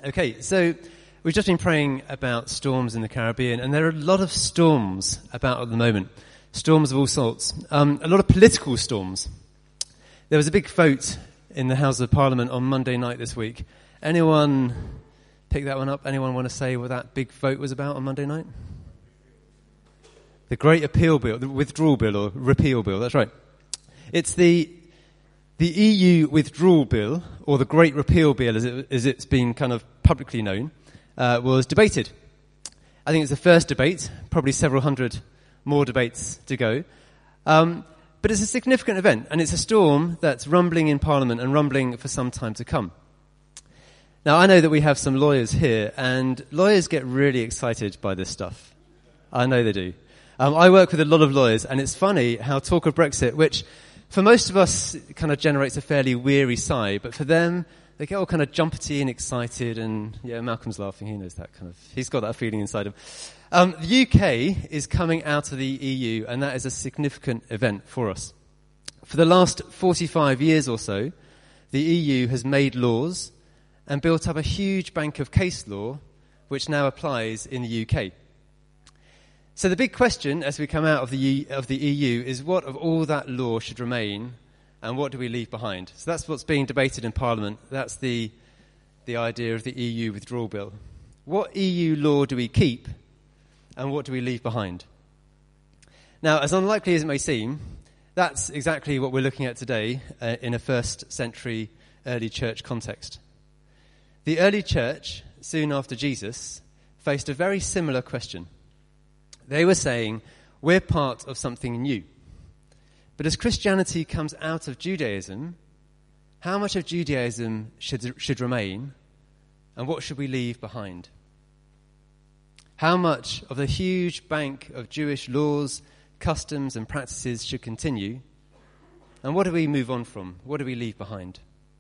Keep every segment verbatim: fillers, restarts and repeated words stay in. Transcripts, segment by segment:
Okay, so we've just been praying about storms in the Caribbean, and there are a lot of storms about at the moment. Storms of all sorts. Um, a lot of political storms. There was a big vote in the House of Parliament on Monday night this week. Anyone pick that one up? Anyone want to say what that big vote was about on Monday night? The Great Appeal Bill, the Withdrawal Bill or Repeal Bill, that's right. It's the the E U Withdrawal Bill, or the Great Repeal Bill as, it, as it's been kind of publicly known, uh, was debated. I think it's the first debate, probably several hundred more debates to go. Um, but it's a significant event, and it's a storm that's rumbling in Parliament and rumbling for some time to come. Now, I know that we have some lawyers here, and lawyers get really excited by this stuff. I know they do. Um, I work with a lot of lawyers, and it's funny how talk of Brexit, which for most of us kind of generates a fairly weary sigh, but for them, they get all kind of jumpety and excited, and yeah, Malcolm's laughing, he knows that kind of, he's got that feeling inside him. Um, the U K is coming out of the E U, and that is a significant event for us. For the last forty-five years or so, the E U has made laws and built up a huge bank of case law, which now applies in the U K. So the big question as we come out of the U, of the E U is what of all that law should remain and what do we leave behind? So that's what's being debated in Parliament. That's the the idea of the E U Withdrawal Bill. What E U law do we keep and what do we leave behind? Now, as unlikely as it may seem, that's exactly what we're looking at today uh, in a first century early church context. The early church, soon after Jesus, faced a very similar question. They were saying, we're part of something new. But as Christianity comes out of Judaism, how much of Judaism should, should remain, and what should we leave behind? How much of the huge bank of Jewish laws, customs, and practices should continue, and what do we move on from? What do we leave behind?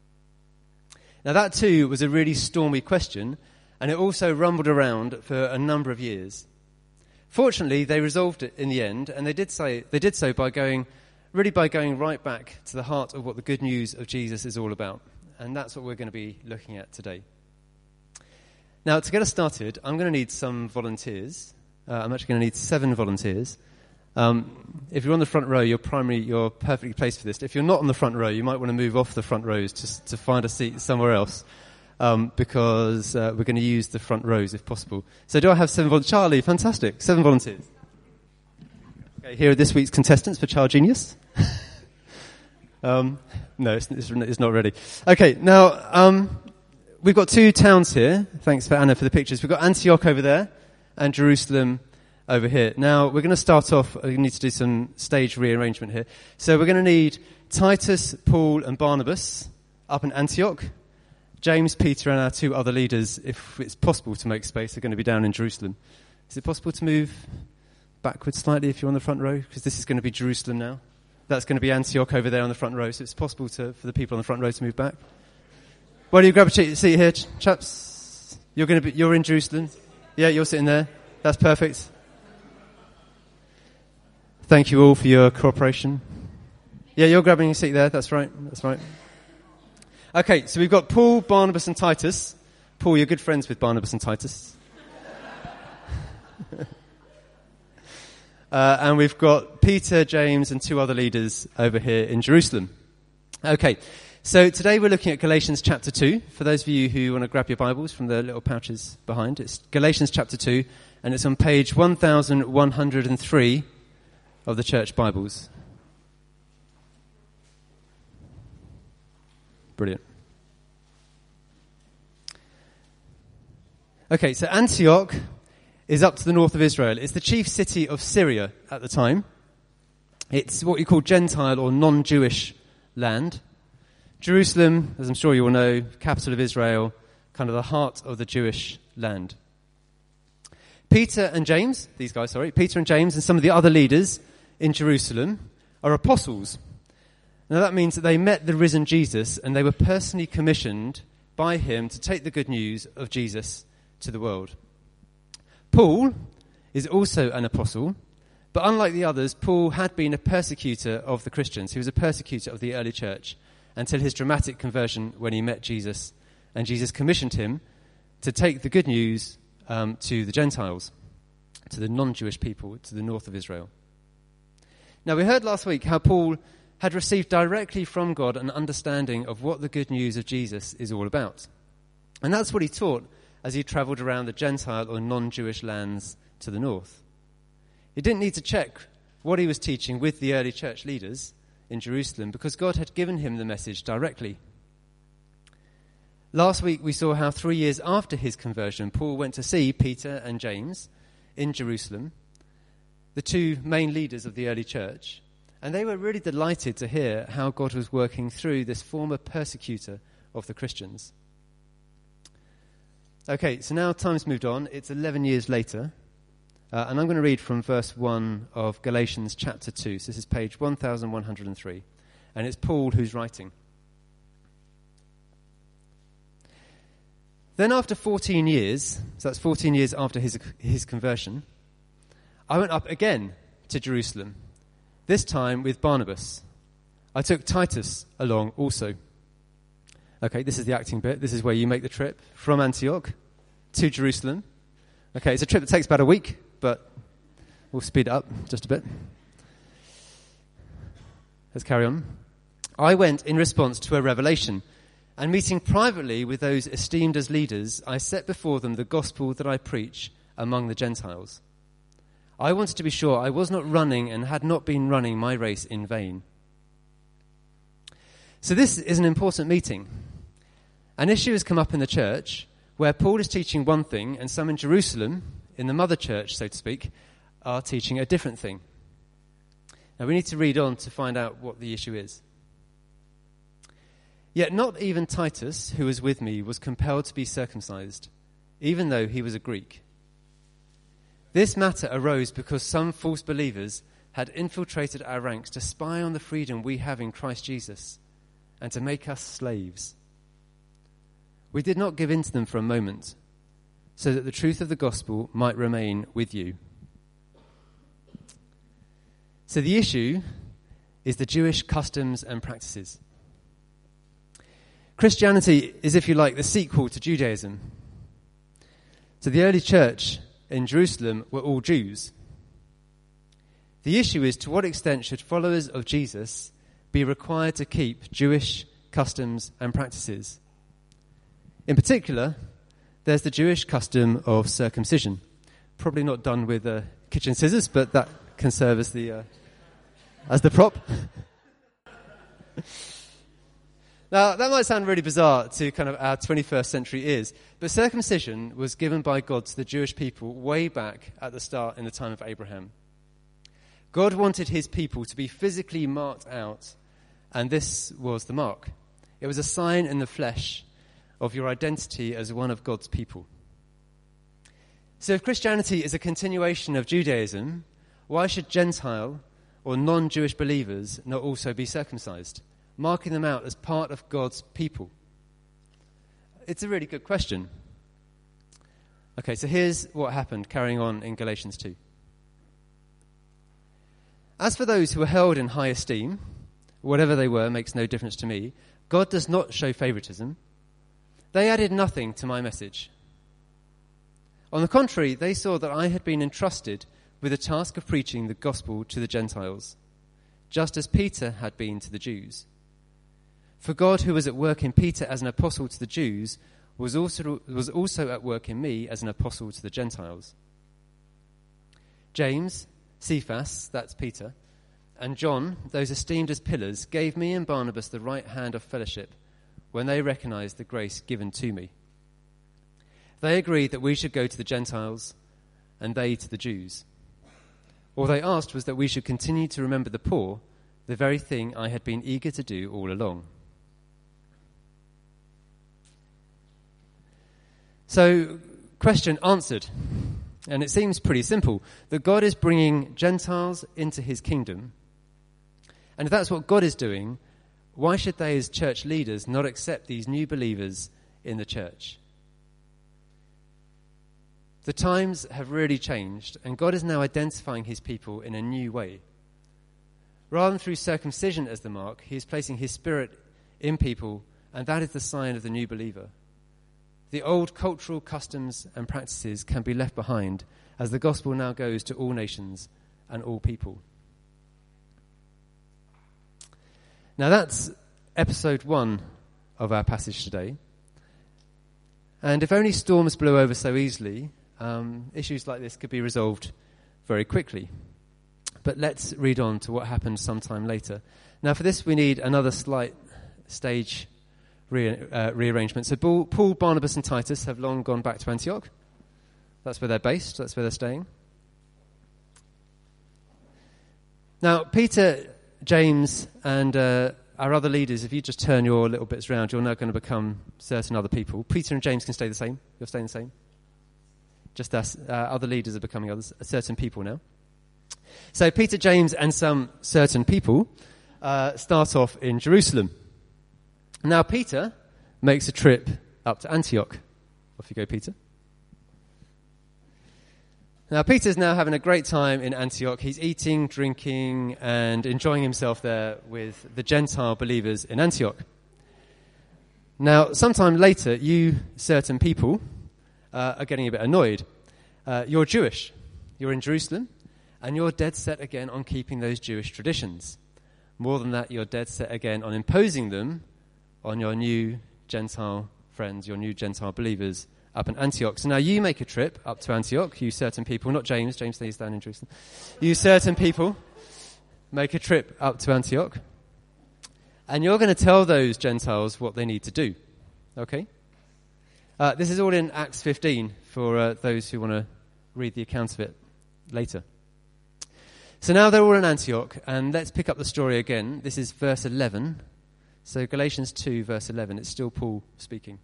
Now that too was a really stormy question, and it also rumbled around for a number of years. Fortunately, they resolved it in the end, and they did say they did so by going, really by going right back to the heart of what the good news of Jesus is all about. And that's what we're going to be looking at today. Now, to get us started, I'm going to need some volunteers. Uh, I'm actually going to need seven volunteers. Um, if you're on the front row, you're primary, you're perfectly placed for this. If you're not on the front row, you might want to move off the front rows to, to find a seat somewhere else. Um, because uh, we're going to use the front rows if possible. So do I have seven volunteers? Charlie, fantastic. Seven volunteers. Okay, here are this week's contestants for Child Genius. um, no, it's, it's, it's not ready. Okay, now, um, we've got two towns here. Thanks for Anna for the pictures. We've got Antioch over there and Jerusalem over here. Now, we're going to start off, we need to do some stage rearrangement here. So we're going to need Titus, Paul and Barnabas up in Antioch. James, Peter, and our two other leaders, if it's possible to make space, are going to be down in Jerusalem. Is it possible to move backwards slightly if you're on the front row? Because this is going to be Jerusalem now. That's going to be Antioch over there on the front row, so it's possible to, for the people on the front row to move back. Why don't you grab a seat here, chaps? You're going to be, you're in Jerusalem. Yeah, you're sitting there. That's perfect. Thank you all for your cooperation. Yeah, you're grabbing a seat there. That's right. That's right. Okay, so we've got Paul, Barnabas, and Titus. Paul, you're good friends with Barnabas and Titus. uh, and we've got Peter, James, and two other leaders over here in Jerusalem. Okay, so today we're looking at Galatians chapter two. For those of you who want to grab your Bibles from the little pouches behind, it's Galatians chapter two, and it's on page one thousand one hundred three of the Church Bibles. Brilliant. Okay, so Antioch is up to the north of Israel. It's the chief city of Syria at the time. It's what you call Gentile or non-Jewish land. Jerusalem, as I'm sure you all know, capital of Israel, kind of the heart of the Jewish land. Peter and James, these guys, sorry, Peter and James and some of the other leaders in Jerusalem are apostles. Now that means that they met the risen Jesus and they were personally commissioned by him to take the good news of Jesus to the world. Paul is also an apostle, but unlike the others, Paul had been a persecutor of the Christians. He was a persecutor of the early church until his dramatic conversion when he met Jesus, and Jesus commissioned him to take the good news um, to the Gentiles, to the non-Jewish people, to the north of Israel. Now, we heard last week how Paul had received directly from God an understanding of what the good news of Jesus is all about. And that's what he taught as he travelled around the Gentile or non-Jewish lands to the north. He didn't need to check what he was teaching with the early church leaders in Jerusalem because God had given him the message directly. Last week we saw how three years after his conversion, Paul went to see Peter and James in Jerusalem, the two main leaders of the early church, and they were really delighted to hear how God was working through this former persecutor of the Christians. Okay, so now time's moved on. It's eleven years later, uh, and I'm going to read from verse one of Galatians chapter two. So this is page one thousand one hundred three, and it's Paul who's writing. Then after fourteen years, so that's fourteen years after his his conversion, I went up again to Jerusalem, this time with Barnabas. I took Titus along also. Okay, this is the acting bit. This is where you make the trip from Antioch to Jerusalem. Okay, it's a trip that takes about a week, but we'll speed it up just a bit. Let's carry on. I went in response to a revelation, and meeting privately with those esteemed as leaders, I set before them the gospel that I preach among the Gentiles. I wanted to be sure I was not running and had not been running my race in vain. So this is an important meeting. An issue has come up in the church where Paul is teaching one thing and some in Jerusalem, in the mother church, so to speak, are teaching a different thing. Now we need to read on to find out what the issue is. Yet not even Titus, who was with me, was compelled to be circumcised, even though he was a Greek. This matter arose because some false believers had infiltrated our ranks to spy on the freedom we have in Christ Jesus and to make us slaves. We did not give in to them for a moment, so that the truth of the gospel might remain with you. So the issue is the Jewish customs and practices. Christianity is, if you like, the sequel to Judaism. So the early church in Jerusalem were all Jews. The issue is, to what extent should followers of Jesus be required to keep Jewish customs and practices? In particular, there's the Jewish custom of circumcision. Probably not done with uh, kitchen scissors, but that can serve as the, uh, as the prop. Now, that might sound really bizarre to kind of our twenty-first century ears, but circumcision was given by God to the Jewish people way back at the start in the time of Abraham. God wanted his people to be physically marked out, and this was the mark. It was a sign in the flesh of your identity as one of God's people. So if Christianity is a continuation of Judaism, why should Gentile or non-Jewish believers not also be circumcised, marking them out as part of God's people? It's a really good question. Okay, so here's what happened, carrying on in Galatians two. As for those who are held in high esteem, whatever they were makes no difference to me, God does not show favoritism. They added nothing to my message. On the contrary, they saw that I had been entrusted with the task of preaching the gospel to the Gentiles, just as Peter had been to the Jews. For God, who was at work in Peter as an apostle to the Jews, was also, was also at work in me as an apostle to the Gentiles. James, Cephas, that's Peter, and John, those esteemed as pillars, gave me and Barnabas the right hand of fellowship when they recognized the grace given to me. They agreed that we should go to the Gentiles and they to the Jews. All they asked was that we should continue to remember the poor, the very thing I had been eager to do all along. So, question answered. And it seems pretty simple, that God is bringing Gentiles into his kingdom. And if that's what God is doing, why should they as church leaders not accept these new believers in the church? The times have really changed, and God is now identifying his people in a new way. Rather than through circumcision as the mark, he is placing his spirit in people, and that is the sign of the new believer. The old cultural customs and practices can be left behind as the gospel now goes to all nations and all people. Now that's episode one of our passage today. And if only storms blew over so easily, um, issues like this could be resolved very quickly. But let's read on to what happened sometime later. Now for this we need another slight stage re- uh, rearrangement. So Paul, Paul, Barnabas and Titus have long gone back to Antioch. That's where they're based, that's where they're staying. Now Peter, James and uh, our other leaders, if you just turn your little bits around, you're now going to become certain other people. Peter and James can stay the same. You're staying the same. Just us, uh, other leaders are becoming others, certain people now. So Peter, James and some certain people uh, start off in Jerusalem. Now Peter makes a trip up to Antioch. Off you go, Peter. Now Peter's now having a great time in Antioch. He's eating, drinking and enjoying himself there with the Gentile believers in Antioch. Now sometime later, you certain people uh, are getting a bit annoyed. Uh, you're Jewish. You're in Jerusalem and you're dead set again on keeping those Jewish traditions. More than that, you're dead set again on imposing them on your new Gentile friends, your new Gentile believers up in Antioch. So now you make a trip up to Antioch, you certain people, not James, James stays down in Jerusalem. You certain people make a trip up to Antioch, and you're going to tell those Gentiles what they need to do. Okay? Uh, this is all in Acts fifteen for uh, those who want to read the account of it later. So now they're all in Antioch, and let's pick up the story again. This is verse eleven. So Galatians two, verse eleven, it's still Paul speaking.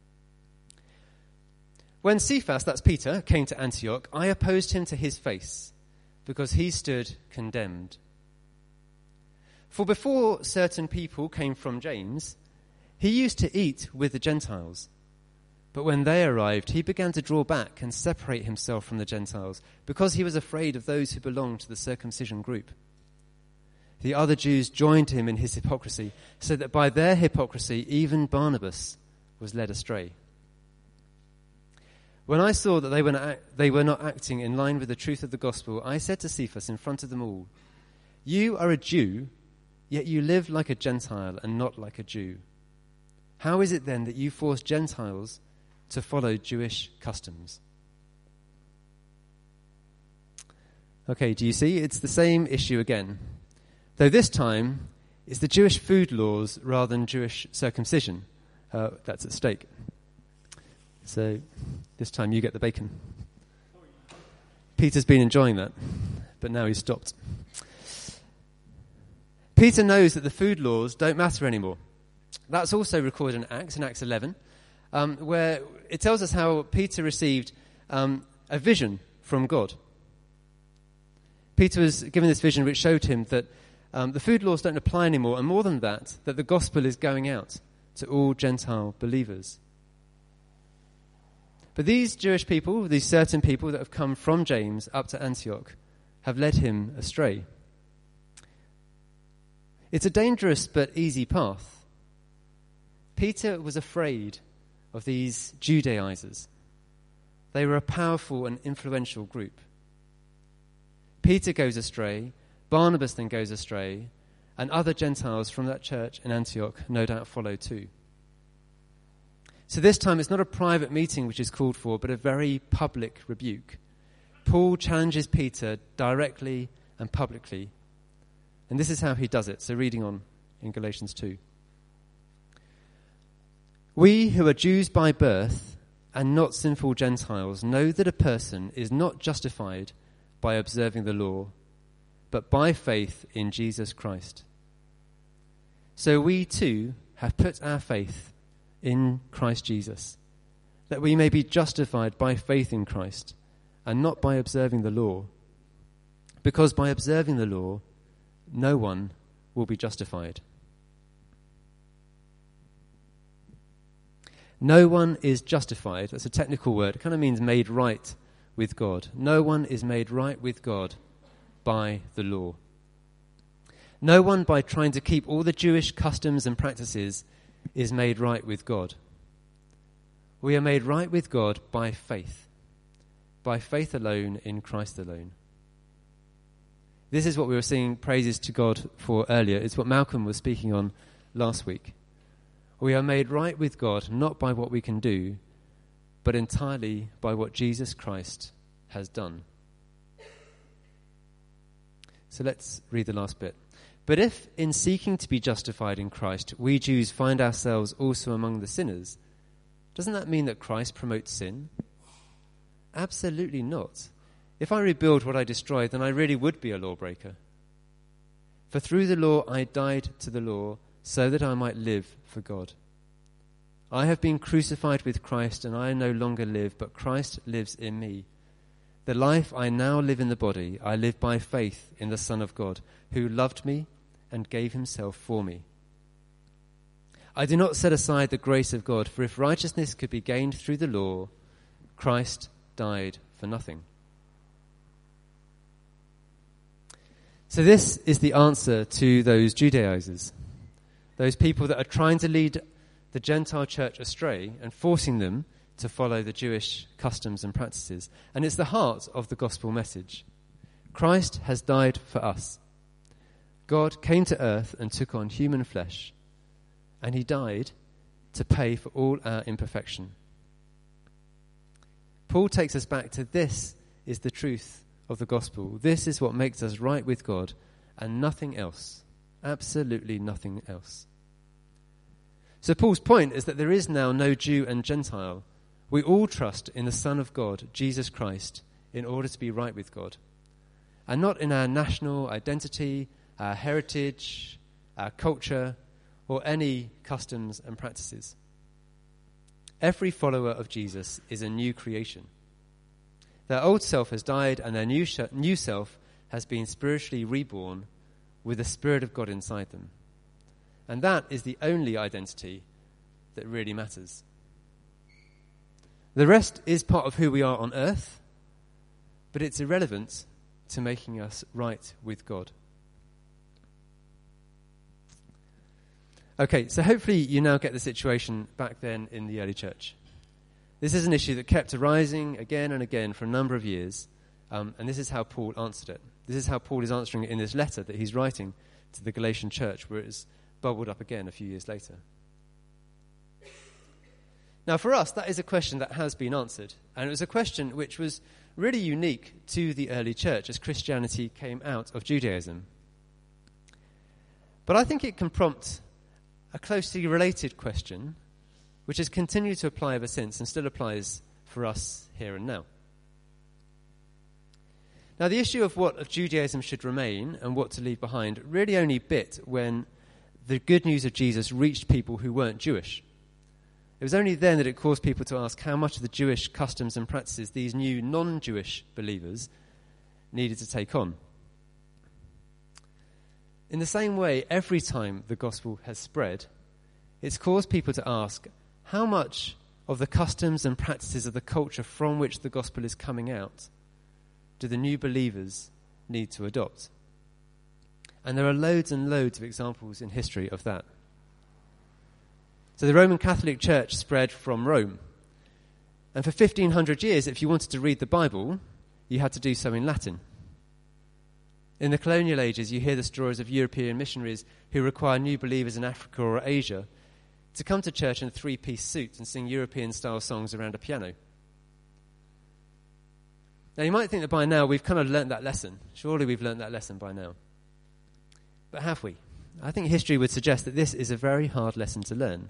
When Cephas, that's Peter, came to Antioch, I opposed him to his face, because he stood condemned. For before certain people came from James, he used to eat with the Gentiles. But when they arrived, he began to draw back and separate himself from the Gentiles, because he was afraid of those who belonged to the circumcision group. The other Jews joined him in his hypocrisy, so that by their hypocrisy even Barnabas was led astray. When I saw that they were, not act, they were not acting in line with the truth of the gospel, I said to Cephas in front of them all, you are a Jew, yet you live like a Gentile and not like a Jew. How is it then that you force Gentiles to follow Jewish customs? Okay, do you see? It's the same issue again. Though this time, it's the Jewish food laws rather than Jewish circumcision uh, that's at stake. So this time you get the bacon. Peter's been enjoying that, but now he's stopped. Peter knows that the food laws don't matter anymore. That's also recorded in Acts, in Acts eleven, um, where it tells us how Peter received um, a vision from God. Peter was given this vision which showed him that um, the food laws don't apply anymore, and more than that, that the gospel is going out to all Gentile believers. But these Jewish people, these certain people that have come from James up to Antioch, have led him astray. It's a dangerous but easy path. Peter was afraid of these Judaizers. They were a powerful and influential group. Peter goes astray, Barnabas then goes astray, and other Gentiles from that church in Antioch no doubt follow too. So this time it's not a private meeting which is called for, but a very public rebuke. Paul challenges Peter directly and publicly. And this is how he does it. So reading on in Galatians two. We who are Jews by birth and not sinful Gentiles know that a person is not justified by observing the law, but by faith in Jesus Christ. So we too have put our faith in Christ Jesus, that we may be justified by faith in Christ and not by observing the law, because by observing the law, no one will be justified. No one is justified. That's a technical word. It kind of means made right with God. No one is made right with God by the law. No one, by trying to keep all the Jewish customs and practices, is made right with God. We are made right with God by faith. By faith alone, in Christ alone. This is what we were singing praises to God for earlier. It's what Malcolm was speaking on last week. We are made right with God not by what we can do, but entirely by what Jesus Christ has done. So let's read the last bit. But if in seeking to be justified in Christ, we Jews find ourselves also among the sinners, doesn't that mean that Christ promotes sin? Absolutely not. If I rebuild what I destroyed, then I really would be a lawbreaker. For through the law I died to the law, so that I might live for God. I have been crucified with Christ, and I no longer live, but Christ lives in me. The life I now live in the body, I live by faith in the Son of God, who loved me and gave himself for me. I do not set aside the grace of God, for if righteousness could be gained through the law, Christ died for nothing. So this is the answer to those Judaizers, those people that are trying to lead the Gentile church astray and forcing them to follow the Jewish customs and practices. And it's the heart of the gospel message. Christ has died for us. God came to earth and took on human flesh, and he died to pay for all our imperfection. Paul takes us back to this is the truth of the gospel. This is what makes us right with God, and nothing else. Absolutely nothing else. So Paul's point is that there is now no Jew and Gentile. We all trust in the Son of God, Jesus Christ, in order to be right with God. And not in our national identity, our heritage, our culture, or any customs and practices. Every follower of Jesus is a new creation. Their old self has died, and their new, sh- new self has been spiritually reborn with the Spirit of God inside them. And that is the only identity that really matters. The rest is part of who we are on earth, but it's irrelevant to making us right with God. Okay, so hopefully you now get the situation back then in the early church. This is an issue that kept arising again and again for a number of years, um, and this is how Paul answered it. This is how Paul is answering it in this letter that he's writing to the Galatian church, where it is bubbled up again a few years later. Now, for us, that is a question that has been answered, and it was a question which was really unique to the early church as Christianity came out of Judaism. But I think it can prompt a closely related question, which has continued to apply ever since and still applies for us here and now. Now, the issue of what of Judaism should remain and what to leave behind really only bit when the good news of Jesus reached people who weren't Jewish. It was only then that it caused people to ask how much of the Jewish customs and practices these new non-Jewish believers needed to take on. In the same way, every time the gospel has spread, it's caused people to ask how much of the customs and practices of the culture from which the gospel is coming out do the new believers need to adopt? And there are loads and loads of examples in history of that. So the Roman Catholic Church spread from Rome. And for fifteen hundred years, if you wanted to read the Bible, you had to do so in Latin. In the colonial ages, you hear the stories of European missionaries who require new believers in Africa or Asia to come to church in a three-piece suit and sing European-style songs around a piano. Now, you might think that by now we've kind of learnt that lesson. Surely we've learnt that lesson by now. But have we? I think history would suggest that this is a very hard lesson to learn.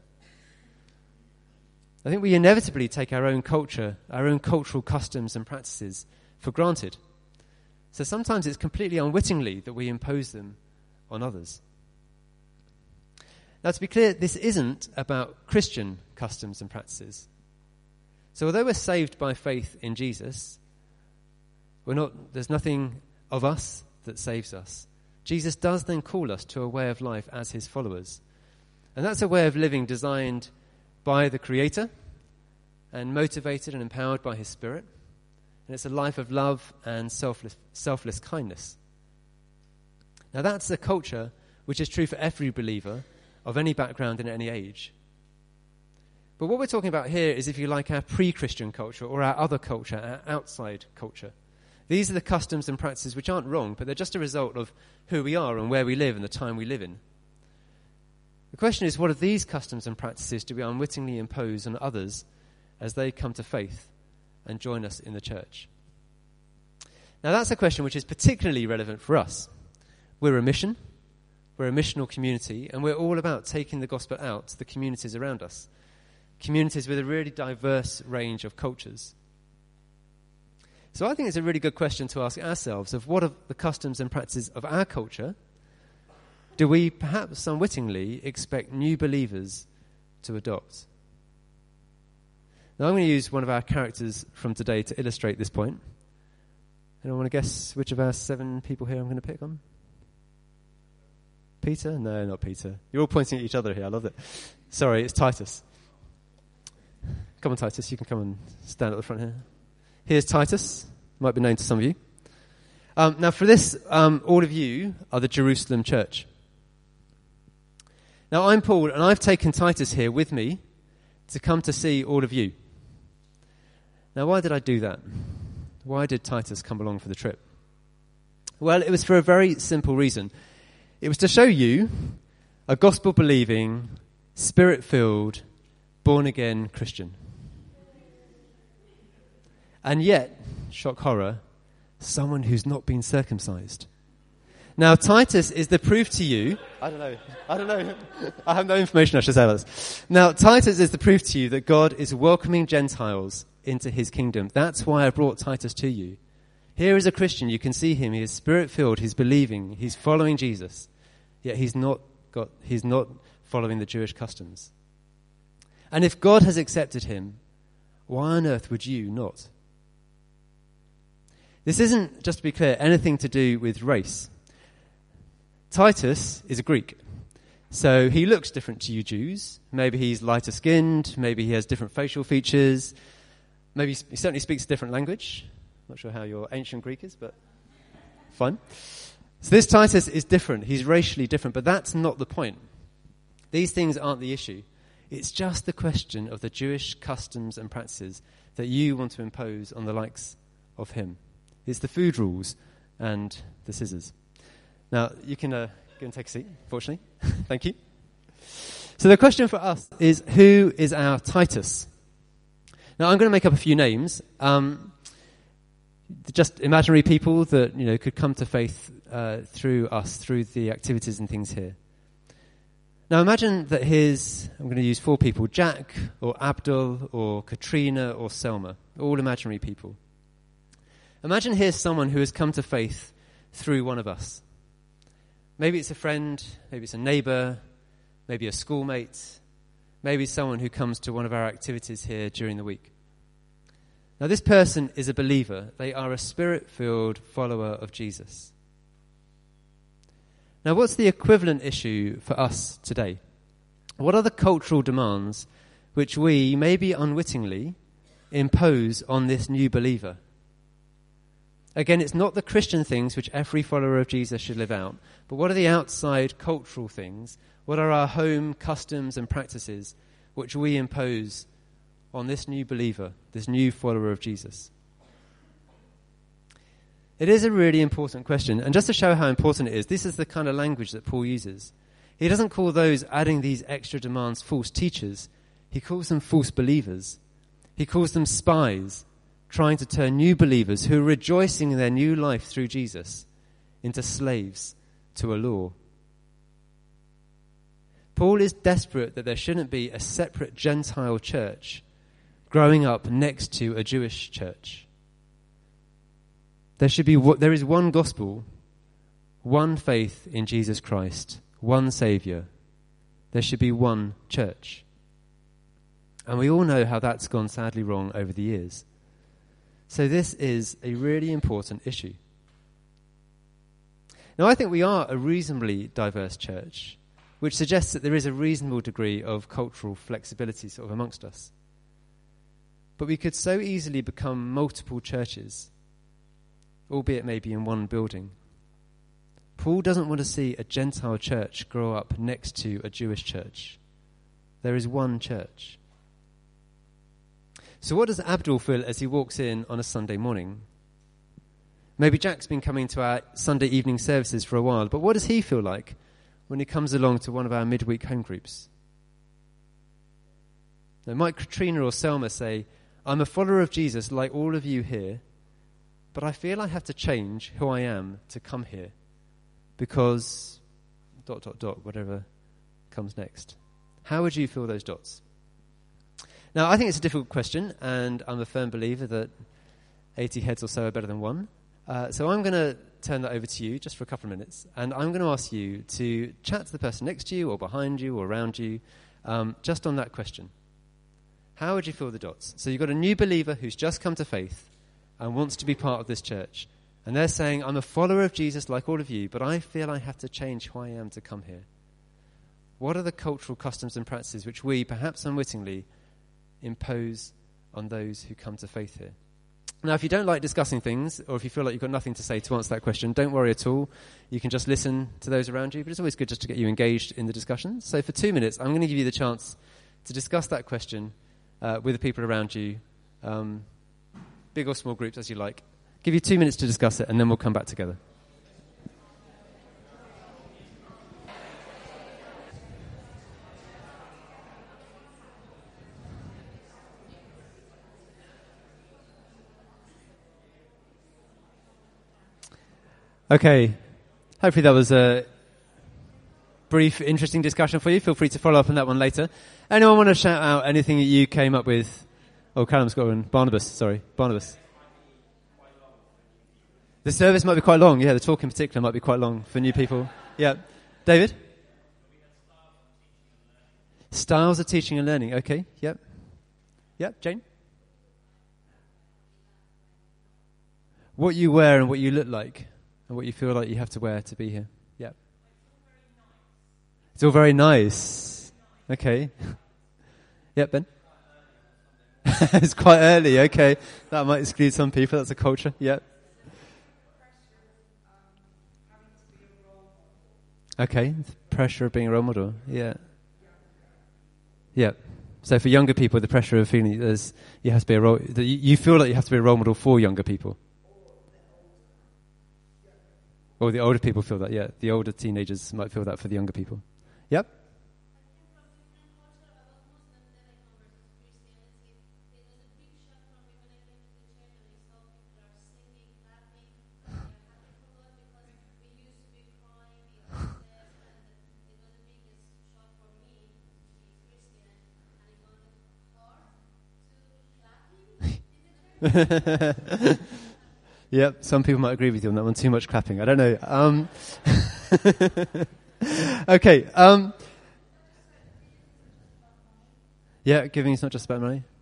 I think we inevitably take our own culture, our own cultural customs and practices for granted. So sometimes it's completely unwittingly that we impose them on others. Now, to be clear, this isn't about Christian customs and practices. So although we're saved by faith in Jesus, we're not, there's nothing of us that saves us. Jesus does then call us to a way of life as his followers. And that's a way of living designed by the Creator and motivated and empowered by his Spirit. And it's a life of love and selfless, selfless kindness. Now that's a culture which is true for every believer of any background and any age. But what we're talking about here is, if you like, our pre-Christian culture or our other culture, our outside culture. These are the customs and practices which aren't wrong, but they're just a result of who we are and where we live and the time we live in. The question is, what of these customs and practices do we unwittingly impose on others as they come to faith and join us in the church? Now, that's a question which is particularly relevant for us. We're a mission, we're a missional community, and we're all about taking the gospel out to the communities around us, communities with a really diverse range of cultures. So I think it's a really good question to ask ourselves of what of the customs and practices of our culture do we perhaps unwittingly expect new believers to adopt? Now I'm going to use one of our characters from today to illustrate this point. Anyone want to guess which of our seven people here I'm going to pick on? Peter? No, not Peter. You're all pointing at each other here. I love it. Sorry, it's Titus. Come on, Titus. You can come and stand at the front here. Here's Titus. Might be known to some of you. Um, now, for this, um, all of you are the Jerusalem church. Now, I'm Paul, and I've taken Titus here with me to come to see all of you. Now, why did I do that? Why did Titus come along for the trip? Well, it was for a very simple reason. It was to show you a gospel-believing, spirit-filled, born-again Christian. And yet, shock horror, someone who's not been circumcised. Now, Titus is the proof to you. I don't know. I don't know. I have no information I should say about this. Now, Titus is the proof to you that God is welcoming Gentiles into his kingdom. That's why I brought Titus to you. Here is a Christian. You can see him. He is spirit-filled. He's believing. He's following Jesus. Yet he's not got. He's not following the Jewish customs. And if God has accepted him, why on earth would you not? This isn't, just to be clear, anything to do with race. Titus is a Greek. So he looks different to you Jews. Maybe he's lighter skinned. Maybe he has different facial features. Maybe he certainly speaks a different language. Not sure how your ancient Greek is, but fine. So this Titus is different. He's racially different, but that's not the point. These things aren't the issue. It's just the question of the Jewish customs and practices that you want to impose on the likes of him. It's the food rules and the scissors. Now, you can uh, go and take a seat, fortunately. Thank you. So the question for us is, who is our Titus? Now, I'm going to make up a few names. Um, just imaginary people that, you know, could come to faith uh, through us, through the activities and things here. Now, imagine that here's, I'm going to use four people, Jack or Abdul or Katrina or Selma, all imaginary people. Imagine here's someone who has come to faith through one of us. Maybe it's a friend, maybe it's a neighbour, maybe a schoolmate, maybe someone who comes to one of our activities here during the week. Now, this person is a believer. They are a spirit-filled follower of Jesus. Now, what's the equivalent issue for us today? What are the cultural demands which we, maybe unwittingly, impose on this new believer? Again, it's not the Christian things which every follower of Jesus should live out, but what are the outside cultural things? What are our home customs and practices which we impose on this new believer, this new follower of Jesus? It is a really important question, and just to show how important it is, this is the kind of language that Paul uses. He doesn't call those adding these extra demands false teachers. He calls them false believers. He calls them spies, trying to turn new believers who are rejoicing in their new life through Jesus into slaves to a law. Paul is desperate that there shouldn't be a separate Gentile church growing up next to a Jewish church. There should be, there is one gospel, one faith in Jesus Christ, one Saviour. There should be one church. And we all know how that's gone sadly wrong over the years. So this is a really important issue. Now, I think we are a reasonably diverse church, which suggests that there is a reasonable degree of cultural flexibility sort of amongst us. But we could so easily become multiple churches, albeit maybe in one building. Paul doesn't want to see a Gentile church grow up next to a Jewish church. There is one church. So what does Abdul feel as he walks in on a Sunday morning? Maybe Jack's been coming to our Sunday evening services for a while, but what does he feel like when he comes along to one of our midweek home groups? Now, might Katrina or Selma say, I'm a follower of Jesus like all of you here, but I feel I have to change who I am to come here because dot, dot, dot, whatever comes next. How would you fill those dots? Now, I think it's a difficult question, and I'm a firm believer that eighty heads or so are better than one. Uh, so I'm going to turn that over to you just for a couple of minutes, and I'm going to ask you to chat to the person next to you or behind you or around you um, just on that question. How would you fill the dots? So you've got a new believer who's just come to faith and wants to be part of this church, and they're saying, I'm a follower of Jesus like all of you, but I feel I have to change who I am to come here. What are the cultural customs and practices which we, perhaps unwittingly, impose on those who come to faith here? Now, if you don't like discussing things, or if you feel like you've got nothing to say to answer that question, don't worry at all. You can just listen to those around you, but it's always good just to get you engaged in the discussion. So for two minutes, I'm going to give you the chance to discuss that question uh, with the people around you, um, big or small groups, as you like. Give you two minutes to discuss it, and then we'll come back together. Okay, hopefully that was a brief, interesting discussion for you. Feel free to follow up on that one later. Anyone want to shout out anything that you came up with? Oh, Callum's got one. Barnabas, sorry, Barnabas. The service might be quite long. Yeah, the talk in particular might be quite long for new people. Yeah. David? Styles of teaching and learning. Okay, yep. Yep, Jane? What you wear and what you look like. And what you feel like you have to wear to be here. Yeah. It's all very nice. Okay. Yep, Ben? It's quite early, okay. That might exclude some people. That's a culture. Yep. Okay. The pressure of being a role model. Yeah. Yeah. So for younger people, the pressure of feeling there's you have to be a role. That you feel like you have to be a role model for younger people. Or the older people feel that, yeah. The older teenagers might feel that for the younger people. Yep. Yep, some people might agree with you on that one. Too much clapping. I don't know. Um, okay. Um, yeah, giving is not just about money.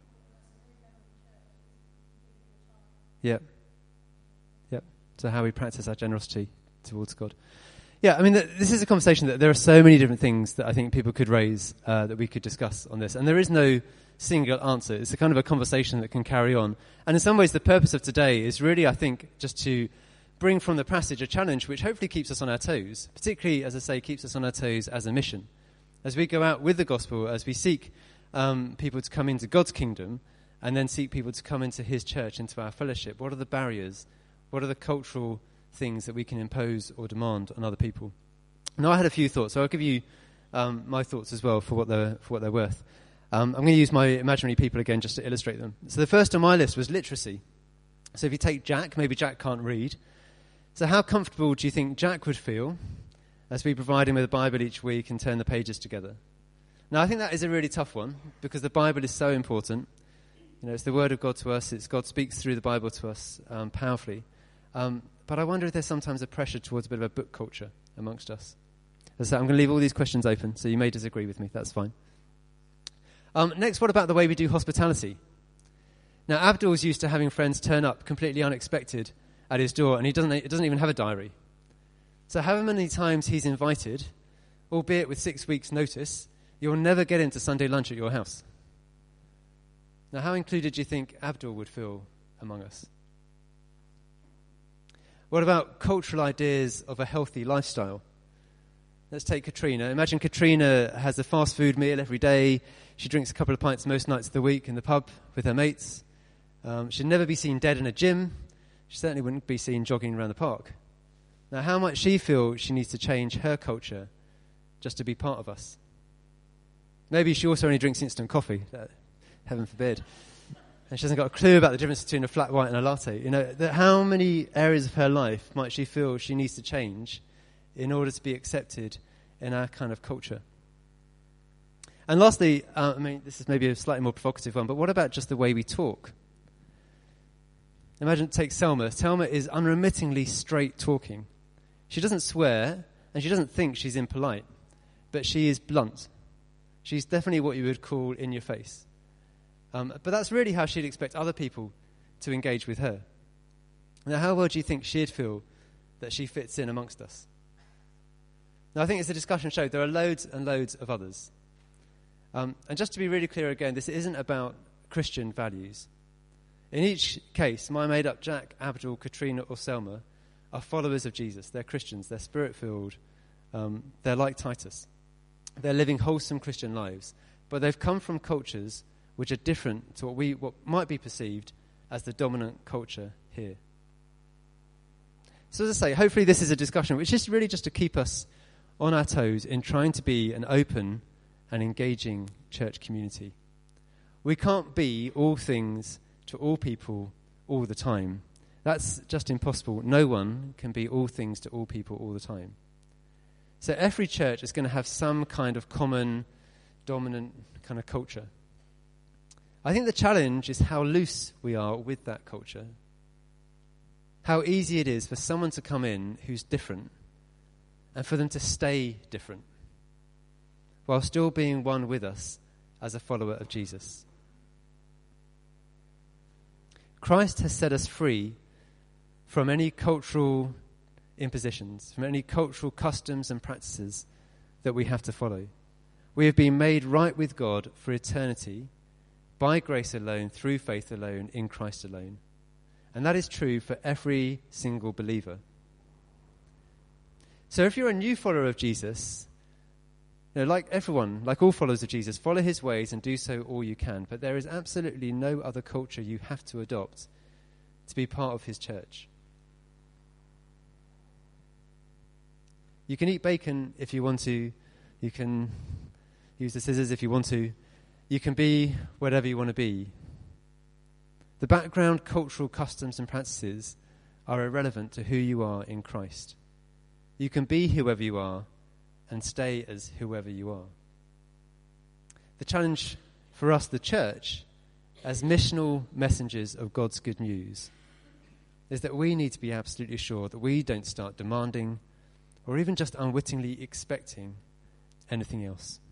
Yep. Yep. So how we practice our generosity towards God. Yeah, I mean, th- this is a conversation that there are so many different things that I think people could raise uh, that we could discuss on this. And there is no single answer. It's a kind of a conversation that can carry on. And in some ways, the purpose of today is really, I think, just to bring from the passage a challenge which hopefully keeps us on our toes, particularly, as I say, keeps us on our toes as a mission. As we go out with the gospel, as we seek um, people to come into God's kingdom, and then seek people to come into his church, into our fellowship, what are the barriers? What are the cultural things that we can impose or demand on other people? Now, I had a few thoughts, so I'll give you um, my thoughts as well for what they're, for what they're worth. Um, I'm going to use my imaginary people again just to illustrate them. So the first on my list was literacy. So if you take Jack, maybe Jack can't read. So how comfortable do you think Jack would feel as we provide him with a Bible each week and turn the pages together? Now, I think that is a really tough one because the Bible is so important. You know, it's the Word of God to us. It's God speaks through the Bible to us um, powerfully. Um, but I wonder if there's sometimes a pressure towards a bit of a book culture amongst us. So I'm going to leave all these questions open, so you may disagree with me. That's fine. Um, next, what about the way we do hospitality? Now, Abdul's used to having friends turn up completely unexpected at his door, and he doesn't, he doesn't even have a diary. So however many times he's invited, albeit with six weeks' notice, you'll never get into Sunday lunch at your house. Now, how included do you think Abdul would feel among us? What about cultural ideas of a healthy lifestyle? Let's take Katrina. Imagine Katrina has a fast food meal every day. She drinks a couple of pints most nights of the week in the pub with her mates. Um, she'd never be seen dead in a gym. She certainly wouldn't be seen jogging around the park. Now, how might she feel she needs to change her culture just to be part of us? Maybe she also only drinks instant coffee. Uh, heaven forbid. And she hasn't got a clue about the difference between a flat white and a latte. You know, that how many areas of her life might she feel she needs to change in order to be accepted in our kind of culture? And lastly, uh, I mean, this is maybe a slightly more provocative one, but what about just the way we talk? Imagine, take Selma. Selma is unremittingly straight talking. She doesn't swear, and she doesn't think she's impolite, but she is blunt. She's definitely what you would call in your face. Um, but that's really how she'd expect other people to engage with her. Now, how well do you think she'd feel that she fits in amongst us? Now, I think as the discussion showed, there are loads and loads of others. Um, and just to be really clear again, this isn't about Christian values. In each case, my made-up Jack, Abdul, Katrina or Selma are followers of Jesus. They're Christians. They're spirit-filled. Um, they're like Titus. They're living wholesome Christian lives. But they've come from cultures which are different to what we what might be perceived as the dominant culture here. So as I say, hopefully this is a discussion which is really just to keep us on our toes in trying to be an open and engaging church community. We can't be all things to all people all the time. That's just impossible. No one can be all things to all people all the time. So every church is going to have some kind of common, dominant kind of culture. I think the challenge is how loose we are with that culture. How easy it is for someone to come in who's different and for them to stay different while still being one with us as a follower of Jesus. Christ has set us free from any cultural impositions, from any cultural customs and practices that we have to follow. We have been made right with God for eternity by grace alone, through faith alone, in Christ alone. And that is true for every single believer. So if you're a new follower of Jesus, you know, like everyone, like all followers of Jesus, follow his ways and do so all you can. But there is absolutely no other culture you have to adopt to be part of his church. You can eat bacon if you want to. You can use the scissors if you want to. You can be whatever you want to be. The background, cultural customs and practices are irrelevant to who you are in Christ. You can be whoever you are and stay as whoever you are. The challenge for us, the church, as missional messengers of God's good news, is that we need to be absolutely sure that we don't start demanding or even just unwittingly expecting anything else.